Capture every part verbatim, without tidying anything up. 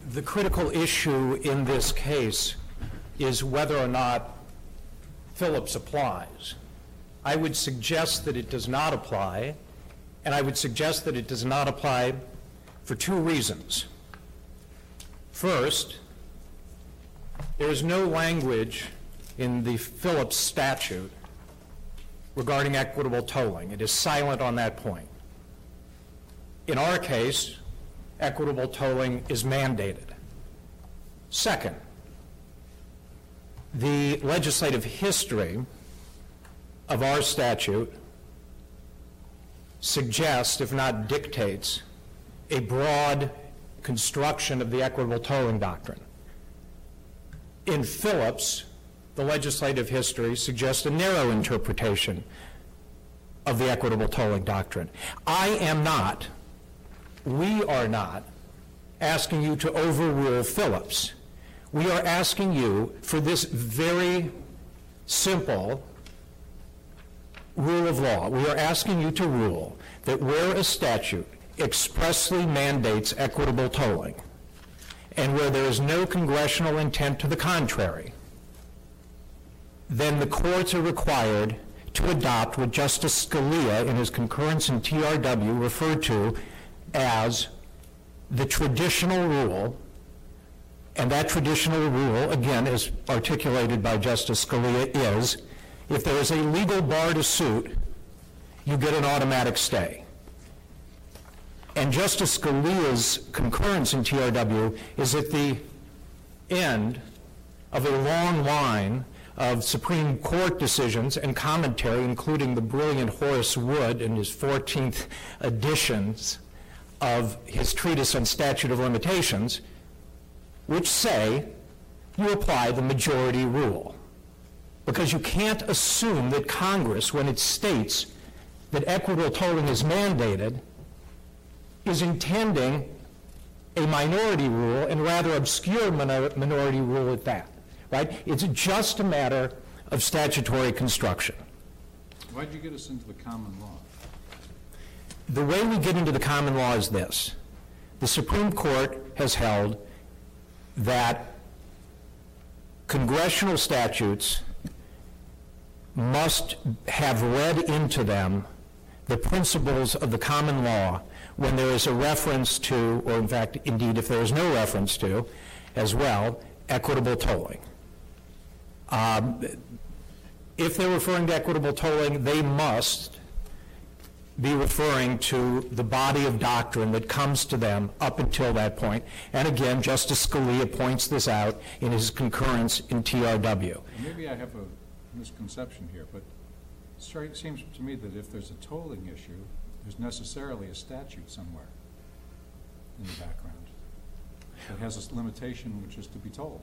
the critical issue in this case is whether or not Phillips applies. I would suggest that it does not apply, and I would suggest that it does not apply for two reasons. First, there is no language in the Phillips statute regarding equitable tolling. It is silent on that point. In our case, equitable tolling is mandated. Second, the legislative history of our statute suggests, if not dictates, a broad construction of the equitable tolling doctrine. In Phillips, the legislative history suggests a narrow interpretation of the equitable tolling doctrine. I am not, we are not, asking you to overrule Phillips. We are asking you for this very simple rule of law. We are asking you to rule that where a statute expressly mandates equitable tolling, and where there is no congressional intent to the contrary, then the courts are required to adopt what Justice Scalia, in his concurrence in T R W, referred to as the traditional rule. And that traditional rule, again, as articulated by Justice Scalia, is if there is a legal bar to suit, you get an automatic stay. And Justice Scalia's concurrence in T R W is at the end of a long line of Supreme Court decisions and commentary, including the brilliant Horace Wood in his fourteenth editions of his treatise on statute of limitations, which say you apply the majority rule. Because you can't assume that Congress, when it states that equitable tolling is mandated, is intending a minority rule, and rather obscure minor minority rule at that, right? It's just a matter of statutory construction. Why did you get us into the common law? The way we get into the common law is this. The Supreme Court has held that congressional statutes must have read into them the principles of the common law when there is a reference to, or in fact, indeed, if there is no reference to, as well, equitable tolling. Um, if they're referring to equitable tolling, they must be referring to the body of doctrine that comes to them up until that point. And again, Justice Scalia points this out in his concurrence in T R W. Maybe I have a misconception here, but it seems to me that if there's a tolling issue, there's necessarily a statute somewhere in the background that has a limitation which is to be told.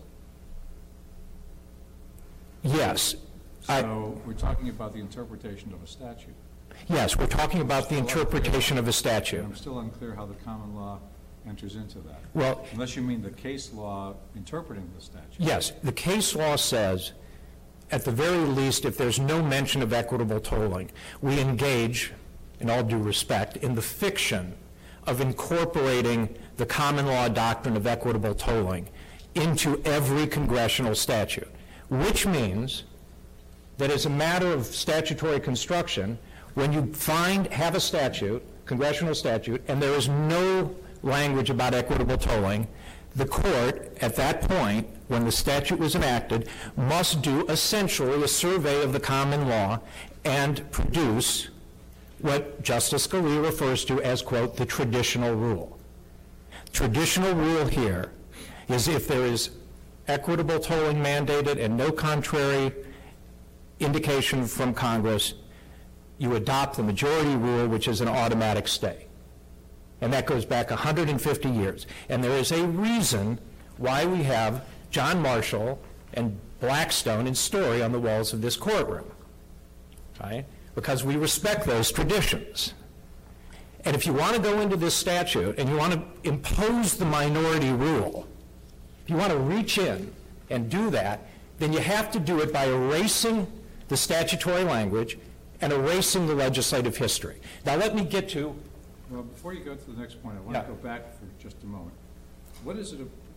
Yes. So I, we're talking about the interpretation of a statute. Yes, we're talking about the interpretation of a statute. I'm still unclear how the common law enters into that. Well, unless you mean the case law interpreting the statute. Yes, the case law says, at the very least, if there's no mention of equitable tolling, we engage, in all due respect, in the fiction of incorporating the common law doctrine of equitable tolling into every congressional statute, which means that as a matter of statutory construction, when you find, have a statute, congressional statute, and there is no language about equitable tolling, the court, at that point, when the statute was enacted, must do essentially a survey of the common law and produce what Justice Scalia refers to as, quote, the traditional rule. Traditional rule here is if there is equitable tolling mandated and no contrary indication from Congress, you adopt the majority rule, which is an automatic stay. And that goes back one hundred fifty years. And there is a reason why we have John Marshall and Blackstone and Story on the walls of this courtroom, right? Because we respect those traditions. And if you want to go into this statute and you want to impose the minority rule, if you want to reach in and do that, then you have to do it by erasing the statutory language and erasing the legislative history. Now let me get to... Well, before you go to the next point, I want Yeah. to go back for just a moment. What is it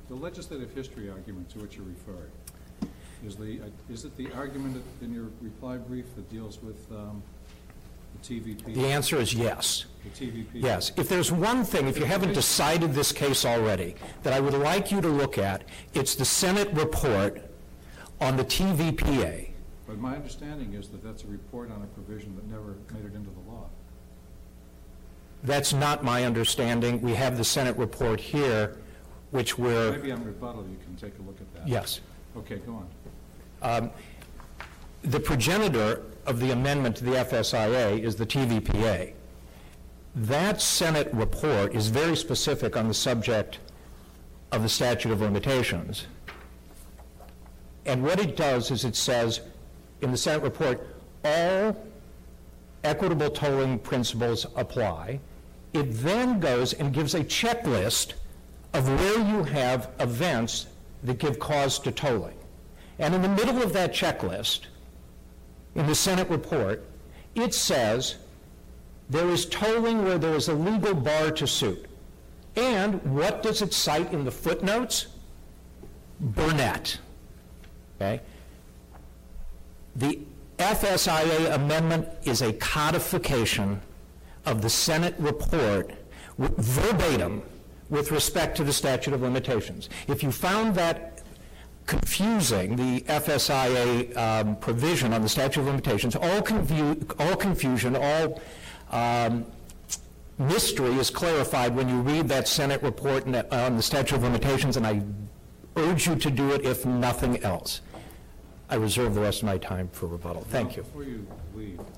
the legislative history argument to which you're referring, is the, uh, is it the argument in your reply brief that deals with um, the T V P? The answer is yes. The T V P? Yes. If there's one thing, if you haven't decided this case already, that I would like you to look at, it's the Senate report on the T V P A. But my understanding is that that's a report on a provision that never made it into the law. That's not my understanding. We have the Senate report here, which we're... Maybe on rebuttal you can take a look at that. Yes. Okay, go on. Um, the progenitor of the amendment to the F S I A is the T V P A. That Senate report is very specific on the subject of the statute of limitations. And what it does is it says in the Senate report, all equitable tolling principles apply. It then goes and gives a checklist of where you have events that give cause to tolling. And in the middle of that checklist, in the Senate report, it says there is tolling where there is a legal bar to suit. And what does it cite in the footnotes? Burnett. Okay? The F S I A amendment is a codification of the Senate report verbatim with respect to the statute of limitations. If you found that confusing, the F S I A um, provision on the statute of limitations, all, confu all confusion, all um, mystery is clarified when you read that Senate report on the, uh, the statute of limitations, and I urge you to do it if nothing else. I reserve the rest of my time for rebuttal. Thank well, you. Before you leave, um,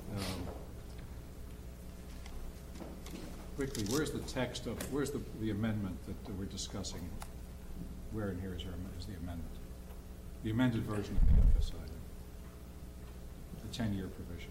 quickly, where's the text of, where's the, the amendment that, that we're discussing? Where in here is, your, is the amendment? The amended version of the F S I A, the ten-year provision.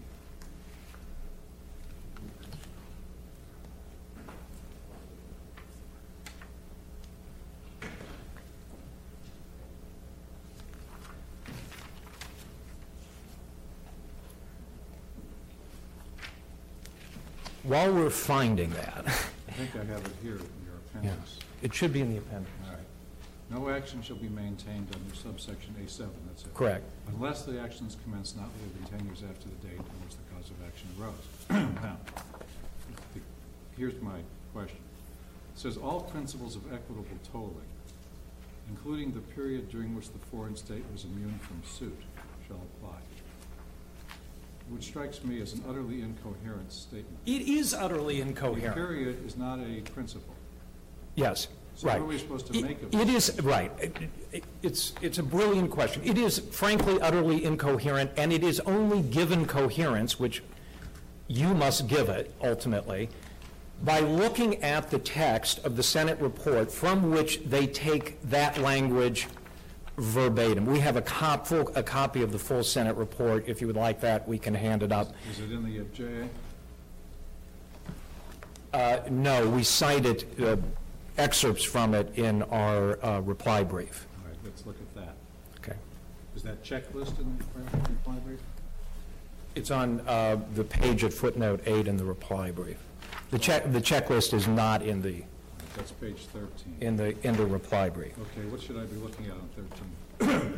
While we're finding that, I think I have it here in your appendix. yes, it should be in the appendix. All right. No action shall be maintained under subsection A seven, that's it. Correct. Unless the action is commenced not later than ten years after the date on which the cause of action arose. Now, the, here's my question. It says all principles of equitable tolling, including the period during which the foreign state was immune from suit, shall apply. Which strikes me as an utterly incoherent statement. It is utterly The incoherent. period is not a principle. Yes, So right. what are we supposed to It- make of It this? is, right. It- it- It's, it's a brilliant question. It is frankly utterly incoherent, and it is only given coherence, which you must give it ultimately, by looking at the text of the Senate report from which they take that language verbatim. We have a, cop, full, a copy of the full Senate report. If you would like that, we can hand it up. Is it in the uh, J A? Uh, no, we cited uh, excerpts from it in our uh, reply brief. All right, let's look at that. Okay. Is that checklist in the reply brief? It's on uh, the page at footnote eight in the reply brief. The check, the checklist is not in the That's page thirteen. in the in the reply brief. Okay, what should I be looking at on thirteen?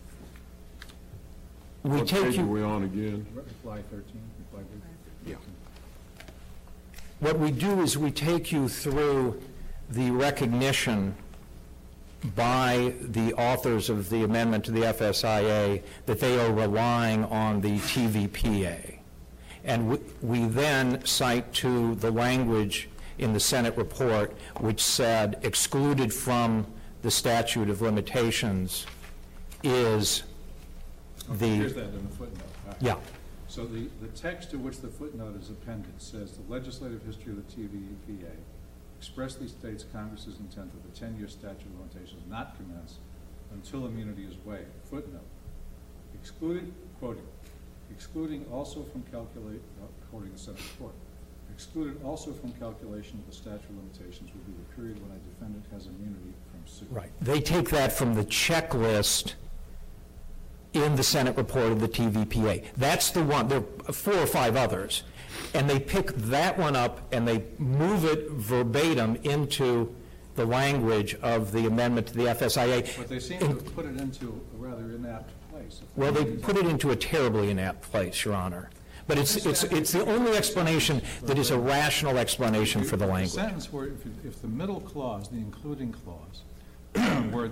We What take page are you. we on again? Reply thirteen, reply brief? Yeah. What we do is we take you through the recognition by the authors of the amendment to the F S I A that they are relying on the T V P A. And we, we then cite to the language in the Senate report which said excluded from the statute of limitations is Okay, here's the, that in the footnote. All right. yeah, So the, the text to which the footnote is appended says the legislative history of the T V P A expressly states Congress's intent that the ten-year statute of limitations not commence until immunity is waived. Footnote, excluded, quoting, excluding also from calculate, uh, quoting the Senate report, excluded also from calculation of the statute of limitations would be the period when a defendant has immunity from suit. right. They take that from the checklist in the Senate report of the T V P A. That's the one. There are four or five others. And they pick that one up and they move it verbatim into the language of the amendment to the F S I A. But they seem to have put it into a rather inapt place. Well, they put it into a terribly inapt place, Your Honor. But it's, it's, it's the only explanation that is a rational explanation for the language. The sentence where, if, you- if the middle clause, the including clause, were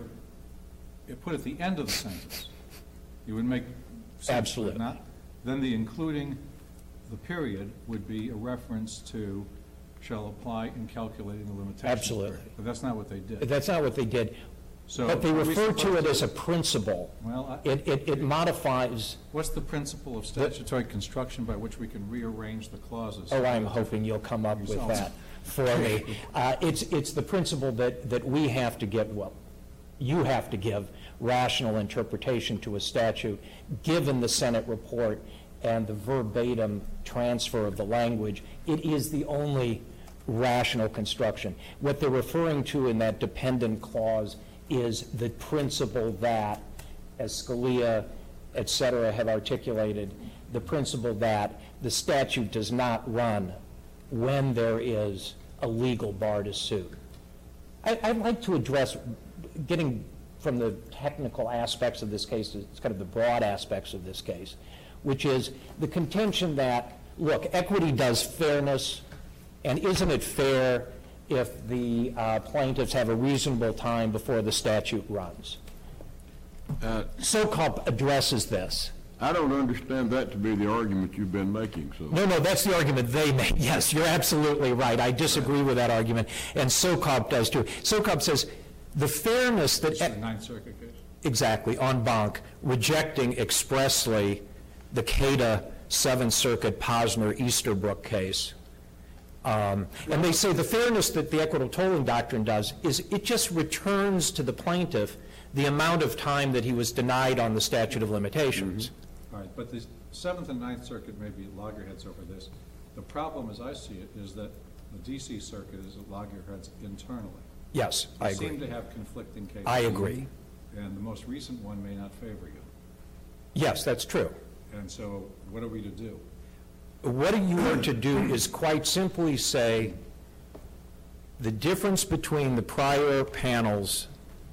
it put at the end of the sentence, it would make sense, would it Absolutely. not? Then the including the period would be a reference to shall apply in calculating the limitations. Absolutely. period. But that's not what they did. That's not what they did. So But they are we refer to supposed it as a principle. Well, I- It, it, it modifies, What's the principle of statutory construction by which we can rearrange the clauses? oh, I'm hoping you'll come up with Yourself. that for me. Uh, it's, it's the principle that, that we have to give, well, you have to give rational interpretation to a statute, given the Senate report and the verbatim transfer of the language. It is the only rational construction. What they're referring to in that dependent clause is the principle that, as Scalia, et cetera, have articulated, the principle that the statute does not run when there is a legal bar to sue. I, I'd like to address, getting from the technical aspects of this case, it's kind of the broad aspects of this case, which is the contention that, look, equity does fairness, and isn't it fair if the uh, plaintiffs have a reasonable time before the statute runs? Uh, SOCOP addresses this. I don't understand that to be the argument you've been making, so. No, no, that's the argument they make. Yes, you're absolutely right. I disagree with that argument, and SOCOP does too. SOCOP says the fairness that... It's the Ninth Circuit case. Exactly, en banc, rejecting expressly the CADA Seventh Circuit Posner Easterbrook case. Um, and they say the fairness that the equitable tolling doctrine does is it just returns to the plaintiff the amount of time that he was denied on the statute of limitations. All right, but the Seventh and Ninth Circuit may be loggerheads over this. The problem, as I see it, is that the D C Circuit is at loggerheads internally. Yes, I They seem agree. to have conflicting cases. I agree. And the most recent one may not favor you. Yes, that's true. And so what are we to do? What you are to do is quite simply say the difference between the prior panels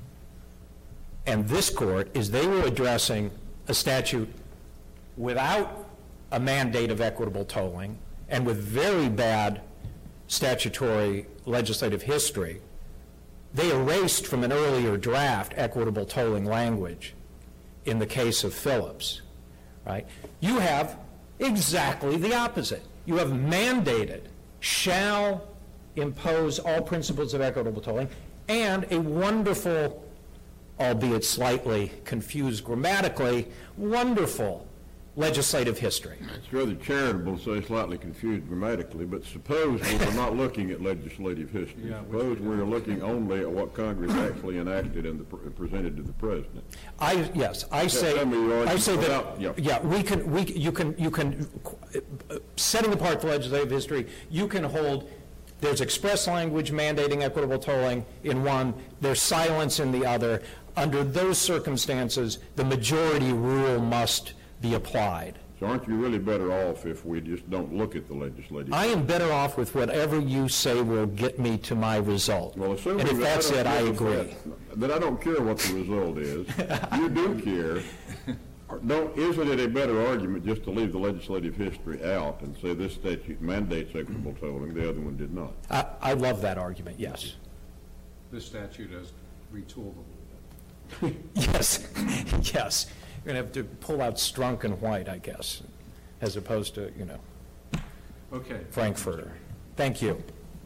and this court is they were addressing a statute without a mandate of equitable tolling and with very bad statutory legislative history. They erased from an earlier draft equitable tolling language in the case of Phillips, right? You have exactly the opposite. You have mandated, shall impose all principles of equitable tolling, and a wonderful, albeit slightly confused grammatically, wonderful legislative history. It's rather charitable to say slightly confused grammatically, but suppose we were not looking at legislative history. Yeah, which Suppose we we were looking only at what Congress actually enacted and the pre- presented to the president. I, yes, I say, tell me your I argument say that, without- yeah. yeah, we can, we, you can, you can, uh, setting apart the legislative history, you can hold, there's express language mandating equitable tolling in one, there's silence in the other. Under those circumstances, the majority rule must be applied. So aren't you really better off if we just don't look at the legislative? I am better off with whatever you say will get me to my result. Well, assuming And if that that's don't it, I care if agree. that- Then I don't care what the result is. You do care. Don't, isn't it a better argument just to leave the legislative history out and say this statute mandates equitable tolling, the other one did not? I, I love that argument, yes. This statute has retooled a little bit. Yes, yes. You're going to have to pull out Strunk and White, I guess, as opposed to, you know, Okay. Frankfurter. Thank you.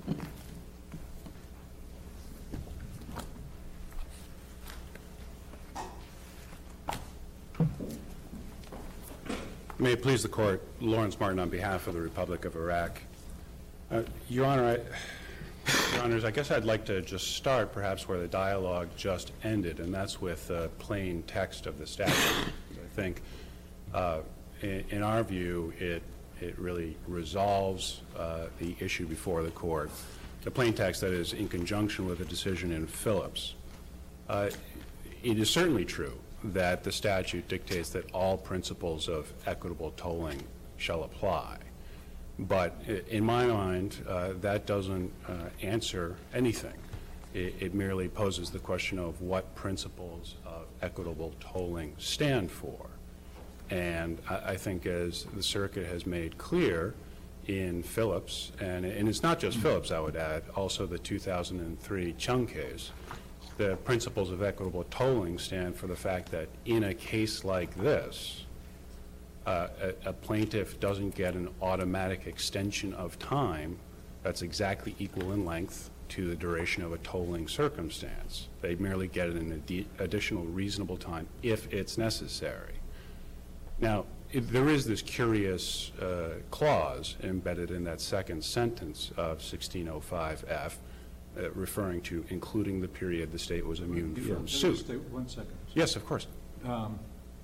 May it please the Court, Lawrence Martin on behalf of the Republic of Iraq. Uh, Your Honor, I, Your Honors, I guess I'd like to just start perhaps where the dialogue just ended, and that's with the plain text of the statute. I think, uh, in, in our view, it, it really resolves uh, the issue before the Court. The plain text, that is, in conjunction with the decision in Phillips. Uh, it is certainly true that the statute dictates that all principles of equitable tolling shall apply. But in my mind, uh, that doesn't uh, answer anything. It, it merely poses the question of what principles of equitable tolling stand for. And I, I think as the circuit has made clear in Phillips, and, and it's not just Phillips, I would add, also the two thousand three Chung case, the principles of equitable tolling stand for the fact that in a case like this, uh, a, a plaintiff doesn't get an automatic extension of time that's exactly equal in length to the duration of a tolling circumstance. They merely get an adi- additional reasonable time if it's necessary. Now, if there is this curious uh, clause embedded in that second sentence of sixteen oh five F, uh, referring to including the period the state was immune Yeah, from let me suit. just stay one second. Yes, of course. Um,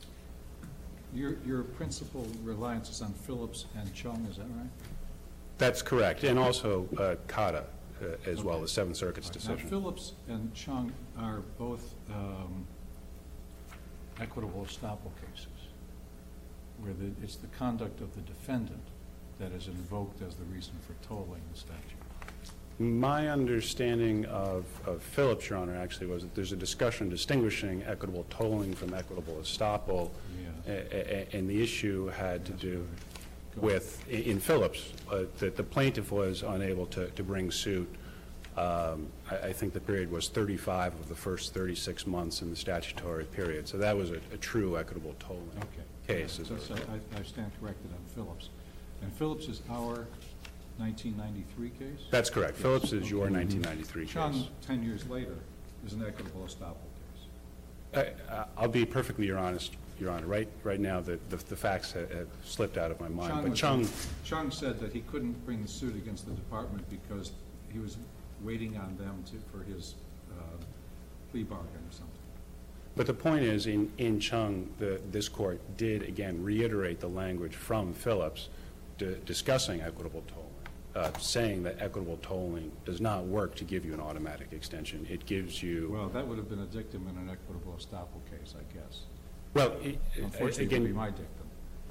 Your, your principal reliance is on Phillips and Chung, is that right? That's correct, and also uh, Kata uh, as well, Okay. the Seventh Circuit's Now, decision. Phillips and Chung are both um, equitable estoppel cases, where the, it's the conduct of the defendant that is invoked as the reason for tolling the statute. My understanding of, of Phillips, Your Honor, actually was that there's a discussion distinguishing equitable tolling from equitable estoppel, Yeah. a- a- and the issue had to do Go with, i- in Phillips, uh, that the plaintiff was unable to, to bring suit. Um, I, I think the period was thirty-five of the first thirty-six months in the statutory period, so that was a, a true equitable tolling Okay. case. as So, it so were. I, I stand corrected on Phillips. And Phillips is our nineteen ninety-three case? That's correct. Yes. Phillips is your Okay. nineteen ninety-three case. Chung, ten years later, is an equitable estoppel case. I- I'll be perfectly your honest, Your Honor. Right, right now, the, the, the facts have, have slipped out of my mind. Chung But was- Chung, Chung said that he couldn't bring the suit against the department because he was waiting on them to, for his uh, plea bargain or something. but the point is, in, in Chung, the, this court did again reiterate the language from Phillips di- discussing equitable tolling, uh, saying that equitable tolling does not work to give you an automatic extension. It gives you, Well, that would have been a dictum in an equitable estoppel case, I guess. well, i- Unfortunately, it would be again, my dictum.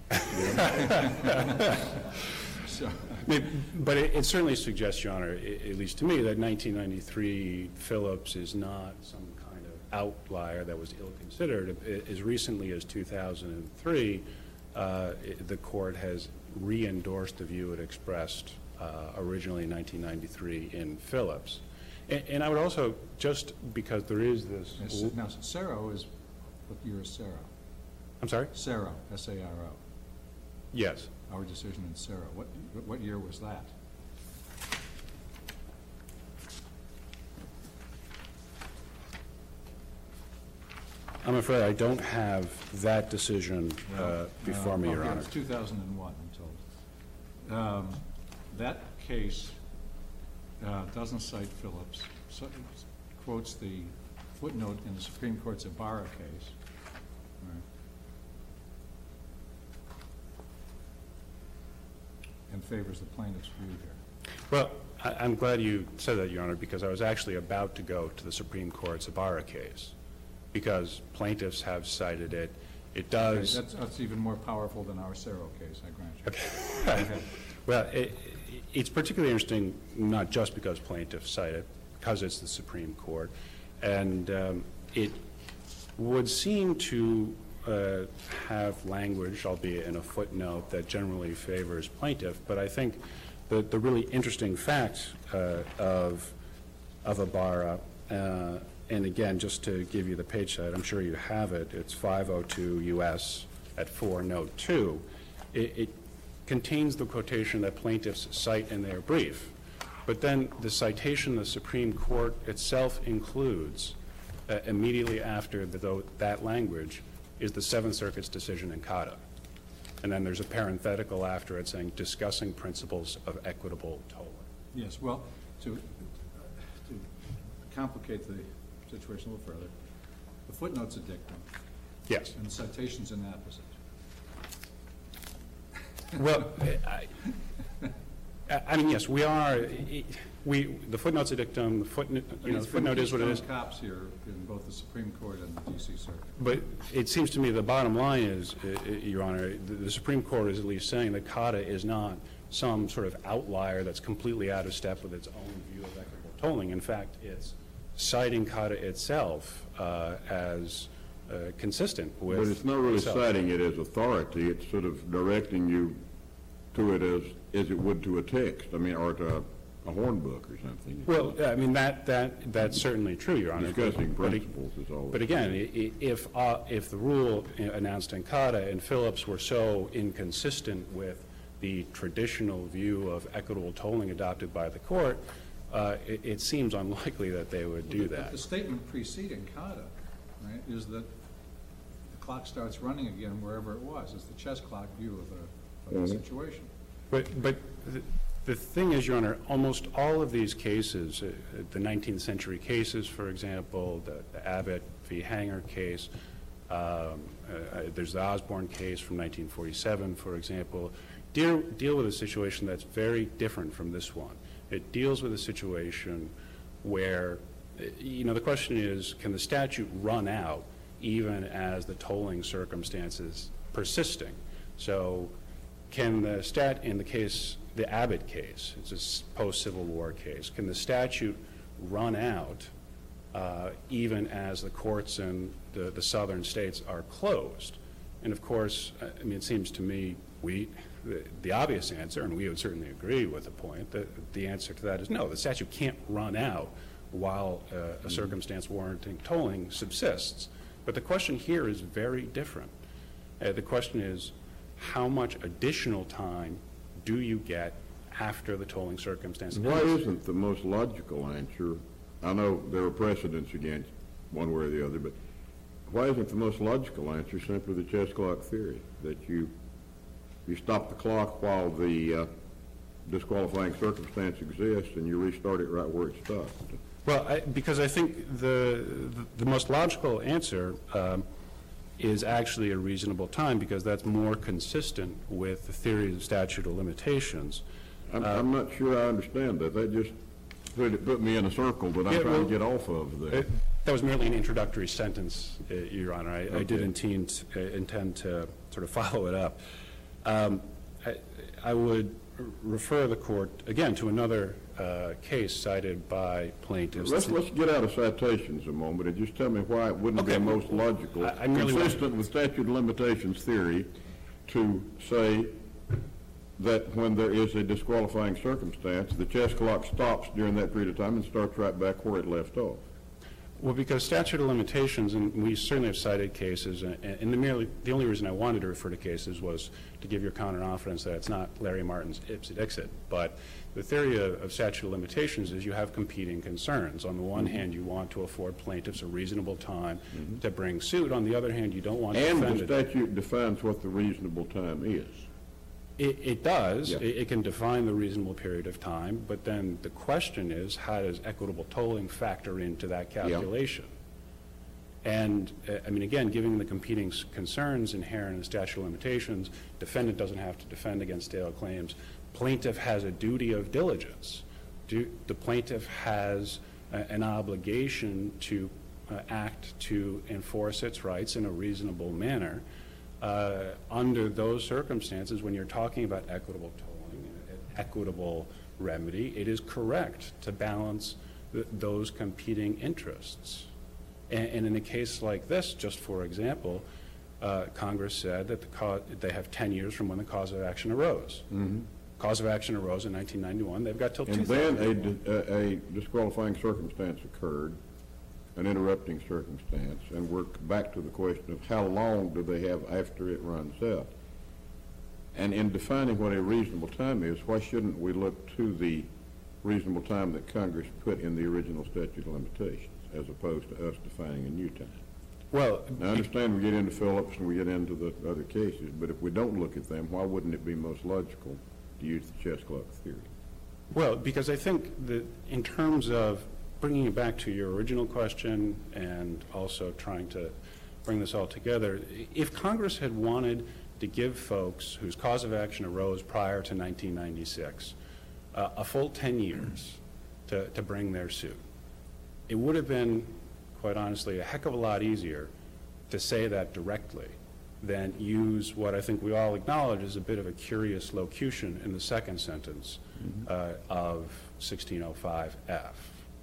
So, but it, it certainly suggests, Your Honor, i- at least to me, that nineteen ninety-three Phillips is not some kind of outlier that was ill-considered. I- As recently as two thousand three, uh, i- the court has re-endorsed the view it expressed uh, originally in nineteen ninety-three in Phillips. And, and I would also, just because there is this, yes, now, Sero is, what year is Sero? I'm sorry? Sero, S A R O, Yes. our decision in Sero. What, what year was that? I'm afraid I don't have that decision uh, Well, before me, uh, Your okay, Honor. It's two thousand one, I'm told. Um, That case uh, doesn't cite Phillips, so it quotes the footnote in the Supreme Court's Ibarra case. All right. And favors the plaintiff's view here. Well, I- I'm glad you said that, Your Honor, because I was actually about to go to the Supreme Court's Ibarra case, because plaintiffs have cited it. It Okay, does, That's, that's even more powerful than our Sero case, I grant you. Go ahead. well, it- it's particularly interesting, not just because plaintiffs cite it, because it's the Supreme Court, and um, it would seem to uh, have language, albeit in a footnote, that generally favors plaintiff, but I think the, the really interesting fact uh, of, of Ibarra, uh, and again, just to give you the page site, I'm sure you have it, it's five oh two U S at four note two. It, it contains the quotation that plaintiffs cite in their brief, but then the citation the Supreme Court itself includes uh, immediately after the, that language is the Seventh Circuit's decision in Kata. And then there's a parenthetical after it saying, discussing principles of equitable tolling. Yes, well, to, to complicate the situation a little further, the footnote's a dictum, Yes. and the citation's an apposite. Well, I, I- I mean, yes, we are, we, the footnote's a dictum, the footnote, you know, the It's been footnote is what it is. Keystone Cops here in both the Supreme Court and the D C Circuit. But it seems to me the bottom line is, uh, uh, Your Honor, the the Supreme Court is at least saying that Kata is not some sort of outlier that's completely out of step with its own view of equitable tolling. In fact, it's citing CADA itself uh, as uh, consistent with But it's not really itself. citing it as authority, it's sort of directing you to it as, as it would to a text, I mean, or to a, a horn book or something. Well, I mean, that, that, that's certainly true, Your Honor. Discussing But- principles is all. But again, i- i- if, uh, if the rule announced in CADA and Phillips were so inconsistent with the traditional view of equitable tolling adopted by the court, uh, it, it seems unlikely that they would do But that. the statement preceding CADA, right, is that the clock starts running again wherever it was. It's the chess clock view of the, of the situation. But, but the, the thing is, Your Honor, almost all of these cases, uh, the nineteenth century cases, for example, the, the Abbott v. Hanger case, um, uh, there's the Osborne case from nineteen forty-seven, for example, deal, deal with a situation that's very different from this one. It deals with a situation where, uh, you know, the question is, can the statute run out even as the tolling circumstances persisting? So can the stat, in the case, the Abbott case, it's a s- post-Civil War case, can the statute run out uh, even as the courts in the, the southern states are closed? And of course, uh, I mean, it seems to me we, the, the obvious answer, and we would certainly agree with the point, that the answer to that is no, the statute can't run out while uh, a circumstance warranting tolling subsists. But the question here is very different. Uh, the question is, how much additional time do you get after the tolling circumstance? Why isn't the most logical answer, I know there are precedents against one way or the other, but why isn't the most logical answer simply the chess clock theory, that you you stop the clock while the uh, disqualifying circumstance exists and you restart it right where it stopped? Well, I, because I think the, the, the most logical answer um, is actually a reasonable time, because that's more consistent with the theory of statute of limitations. I'm, I'm not sure I understand that. That just put, it put me in a circle that I'm Yeah, trying well, to get off of there. It, that was merely an introductory sentence, uh, Your Honor. I, I did Okay. intend, uh, intend to sort of follow it up. Um, I, I would refer the court, again, to another uh, case cited by plaintiffs. Let's, let's get out of citations a moment and just tell me why it wouldn't Okay. be most logical, I- I merely want- consistent with statute of limitations theory, to say that when there is a disqualifying circumstance, the chess clock stops during that period of time and starts right back where it left off. Well, because statute of limitations, and we certainly have cited cases, and, and the merely, the only reason I wanted to refer to cases was to give your counter-confidence that it's not Larry Martin's ipsit dixit. But the theory of, of statute of limitations is you have competing concerns. On the one Mm-hmm. hand, you want to afford plaintiffs a reasonable time mm-hmm. to bring suit. On the other hand, you don't want And the defendant. statute defines what the reasonable time is. It, it does. Yeah. It, it can define the reasonable period of time, but then the question is, how does equitable tolling factor into that calculation? And, uh, I mean, again, given the competing s- concerns inherent in the statute of limitations, defendant doesn't have to defend against stale claims. Plaintiff has a duty of diligence. Do, the plaintiff has a, an obligation to uh, act to enforce its rights in a reasonable manner. Uh, under those circumstances, when you're talking about equitable tolling, an equitable remedy, it is correct to balance th- those competing interests. And, and in a case like this, just for example, uh, Congress said that the cause, they have ten years from when the cause of action arose. Mm-hmm. Cause of action arose in nineteen ninety-one. They've got till two And thousand one. then a, di- a, a disqualifying circumstance occurred, an interrupting circumstance, and we're back to the question of how long do they have after it runs out. And in defining what a reasonable time is, why shouldn't we look to the reasonable time that Congress put in the original statute of limitations, as opposed to us defining a new time? Well, Now, I understand we get into Phillips and we get into the other cases, but if we don't look at them, why wouldn't it be most logical to use the chess clock theory? Well, because I think that in terms of bringing it back to your original question and also trying to bring this all together, if Congress had wanted to give folks whose cause of action arose prior to nineteen ninety-six uh, a full ten years to, to bring their suit, it would have been, quite honestly, a heck of a lot easier to say that directly than use what I think we all acknowledge is a bit of a curious locution in the second sentence uh, of sixteen oh five F.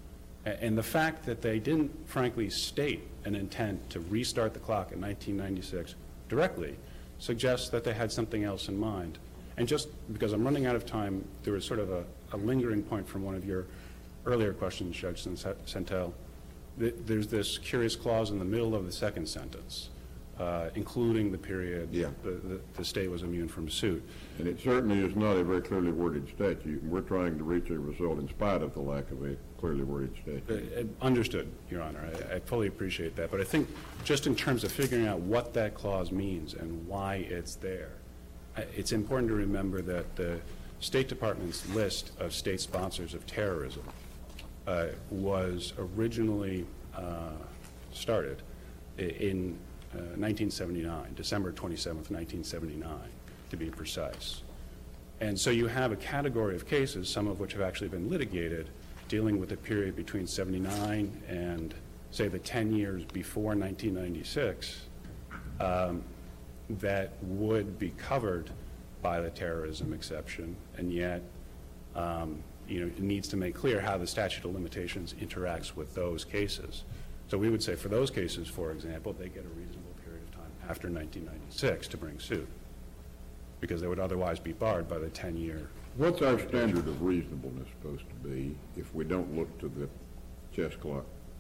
A- And the fact that they didn't frankly state an intent to restart the clock in nineteen ninety-six directly suggests that they had something else in mind. And just because I'm running out of time, there was sort of a, a lingering point from one of your earlier questions, Judge Sentelle. Th- There's this curious clause in the middle of the second sentence, uh, including the period Yeah. the, the, the state was immune from suit. And it certainly is not a very clearly worded statute, and we're trying to reach a result in spite of the lack of a clearly worded Uh, statute. uh, Understood, Your Honor. I, I fully appreciate that. But I think just in terms of figuring out what that clause means and why it's there, I- it's important to remember that the State Department's list of state sponsors of terrorism uh, was originally uh, started i- in uh, nineteen seventy-nine, December twenty-seventh, nineteen seventy-nine, to be precise. And so you have a category of cases, some of which have actually been litigated, dealing with the period between seventy-nine and, say, the ten years before nineteen ninety-six, um, that would be covered by the terrorism exception, and yet, um, you know, it needs to make clear how the statute of limitations interacts with those cases. So we would say for those cases, for example, they get a reasonable period of time after nineteen ninety-six to bring suit, because they would otherwise be barred by the ten-year. What's our standard of reasonableness supposed to be if we don't look to the chess clock?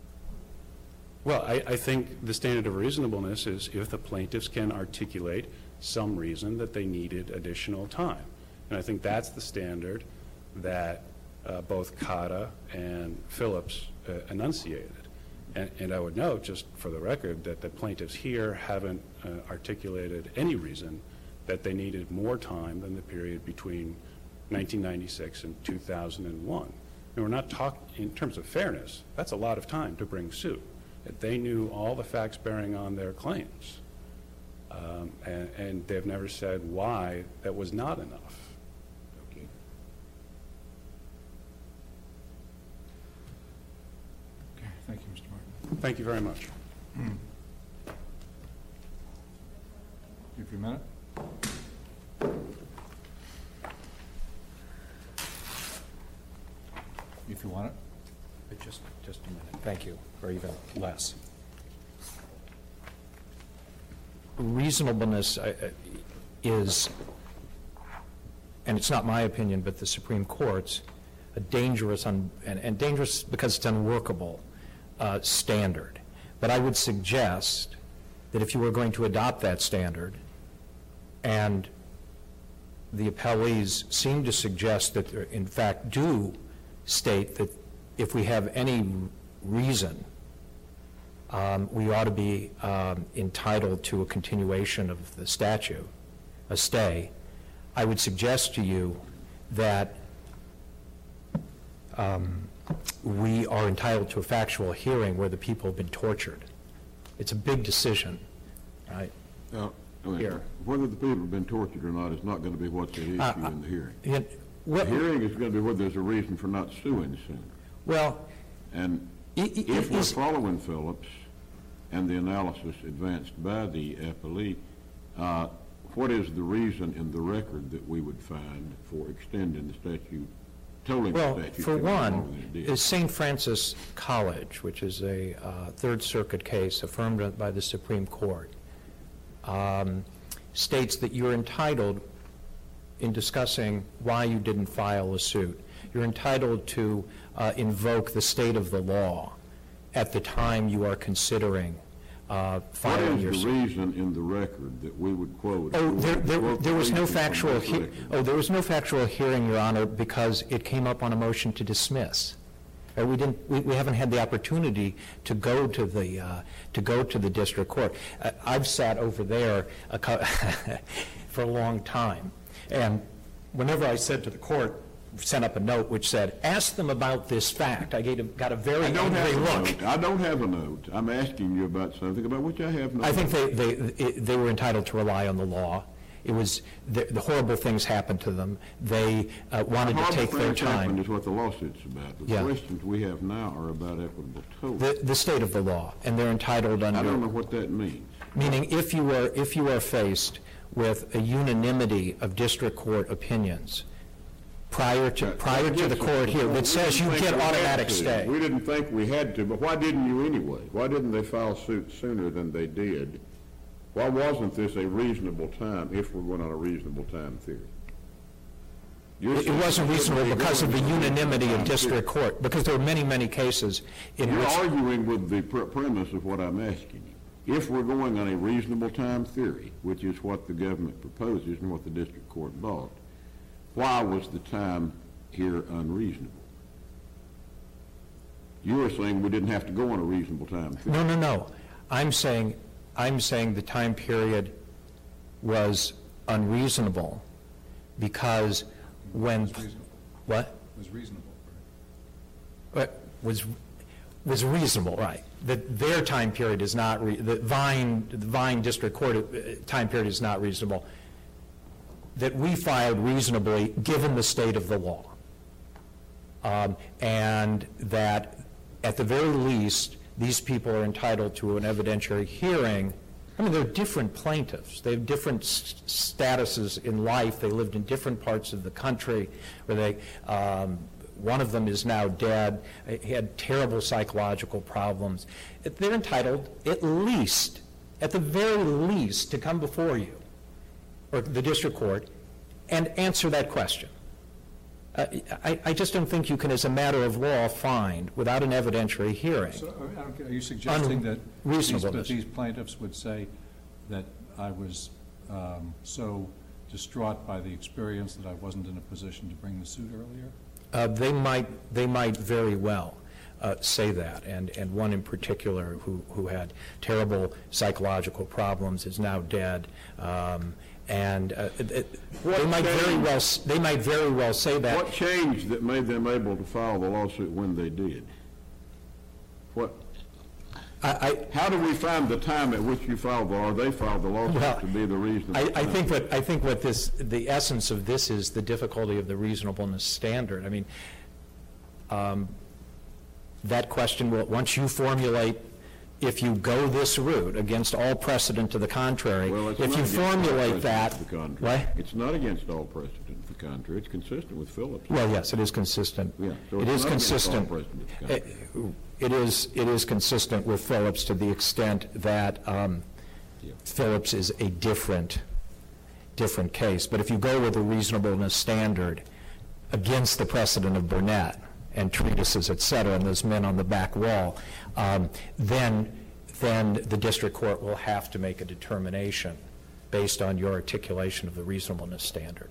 Well, I, I think the standard of reasonableness is if the plaintiffs can articulate some reason that they needed additional time. And I think that's the standard that uh, both Cotta and Phillips uh, enunciated. And, and I would note, just for the record, that the plaintiffs here haven't uh, articulated any reason that they needed more time than the period between nineteen ninety-six and two thousand one. And we're not talking, in terms of fairness, that's a lot of time to bring suit. That they knew all the facts bearing on their claims. Um, and, and they've never said why that was not enough. Okay. Okay, thank you, Mister Martin. Thank you very much. Give you a minute. If you want it. But Just, just a minute. Thank you, or even less. Reasonableness uh, is, and it's not my opinion, but the Supreme Court's, a dangerous, un, and, and dangerous because it's unworkable uh, standard. But I would suggest that if you were going to adopt that standard, and the appellees seem to suggest that, there, in fact, do state that if we have any reason, um, we ought to be um, entitled to a continuation of the statute, a stay, I would suggest to you that um, we are entitled to a factual hearing where the people have been tortured. It's a big decision, right? Now, I mean, Here. whether the people have been tortured or not is not going to be what's at issue Uh, in the hearing. And The what- hearing is going to be whether there's a reason for not suing soon. Well, And i- i- if we're is- following Phillips and the analysis advanced by the appellee, uh, what is the reason in the record that we would find for extending the statute, tolling the Well, statute? for to go longer one, than it did? is Saint Francis College, which is a uh, Third Circuit case affirmed by the Supreme Court, um, states that you're entitled, in discussing why you didn't file a suit, you're entitled to uh, invoke the state of the law at the time you are considering uh, What filing your is the suit. reason in the record that we would quote? Oh, if we there, were to there, quote there was no the reason from factual, this he- record? oh, there was no factual hearing, Your Honor, because it came up on a motion to dismiss. Uh, We didn't, we, we haven't had the opportunity to go to the, uh, to go to the district court. Uh, I've sat over there a cou- for a long time, and whenever I said to the court, sent up a note which said, ask them about this fact, I gave, got a very I don't angry have a look. note. I don't have a note. I'm asking you about something about which I have no I think note. they, they, it- they were entitled to rely on the law. It was, the the horrible things happened to them. They uh, wanted to Horrible take their things happened time. is what the lawsuit's about. The Yeah. questions we have now are about equitable tolling. The, the state of the law, and they're entitled I don't know under, what that means. meaning if you are, if you are faced with a unanimity of district court opinions, prior to, prior to the court here that says you get automatic stay. We didn't think we had to, but why didn't you anyway? Why didn't they file suit sooner than they did? Why wasn't this a reasonable time if we're going on a reasonable time theory? You're It wasn't reasonable because of the unanimity of district court, because there were many, many cases in You're which... arguing with the pr- premise of what I'm asking you. If we're going on a reasonable time theory, which is what the government proposes and what the district court bought, why was the time here unreasonable? You were saying we didn't have to go on a reasonable time theory. No, no, no. I'm saying, I'm saying the time period was unreasonable because when... It was reasonable. What? It was reasonable, right? What was was reasonable, right? That their time period is not re, the Vine the Vine District Court uh, time period is not reasonable. That we filed reasonably given the state of the law, um, and that at the very least these people are entitled to an evidentiary hearing. I mean, they're different plaintiffs. They have different s- statuses in life. They lived in different parts of the country where they. Um, One of them is now dead. He had terrible psychological problems. They're entitled, at least, at the very least, to come before you, or the district court, and answer that question. Uh, I, I just don't think you can, as a matter of law, find, without an evidentiary hearing. So, I don't get- are you suggesting that these, that Unreasonableness. these plaintiffs would say that I was um, so distraught by the experience that I wasn't in a position to bring the suit earlier? Uh, they might, they might very well uh, say that, and, and one in particular who, who had terrible psychological problems is now dead, um, and uh, it, it, they might very well, s- they might very well say that. What changed that made them able to file the lawsuit when they did? What? I, I, How do we find the time at which you filed, or they filed the lawsuit Well, to be the reason? I, I think what, I think what this, the essence of this is the difficulty of the reasonableness standard. I mean, um, that question will, once you formulate, if you go this route against all precedent to the contrary, Well, it's if not you against all formulate precedent that, to the contrary. what? It's not against all precedent to the contrary. It's consistent with Phillips. Well, yes, it is consistent. Yeah, so It it's is not against all consistent. precedent to the It contrary. it is, it is consistent with Phillips to the extent that um, Yeah. Phillips is a different, different case. But if you go with a reasonableness standard against the precedent of Burnett and treatises, et cetera, and those men on the back wall, um, then, then the district court will have to make a determination based on your articulation of the reasonableness standard.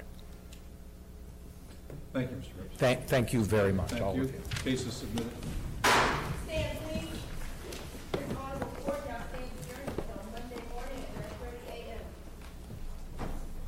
Thank you, Mister Ripps. Thank, thank you very much, all Thank of you. you. Case is submitted. Stand, please. This honorable court now stands adjourned until Monday morning at nine thirty a m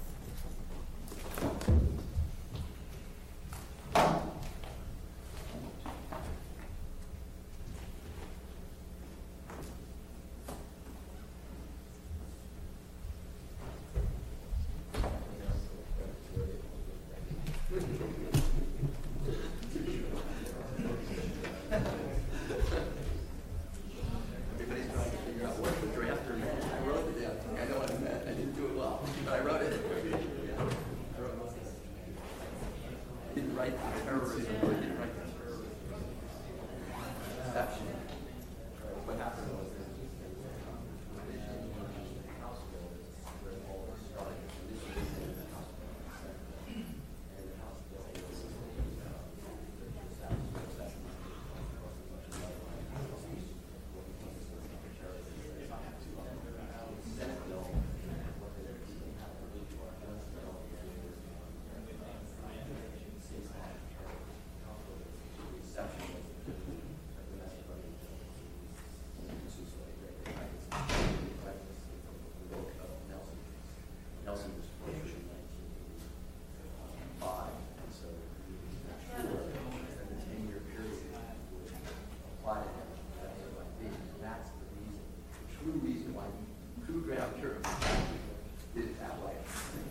Nelson was forged in nineteen eighty-five, and so he was and the ten-year period would apply to him as it might be. And that's the reason, the true reason why he, true ground jury did it that way.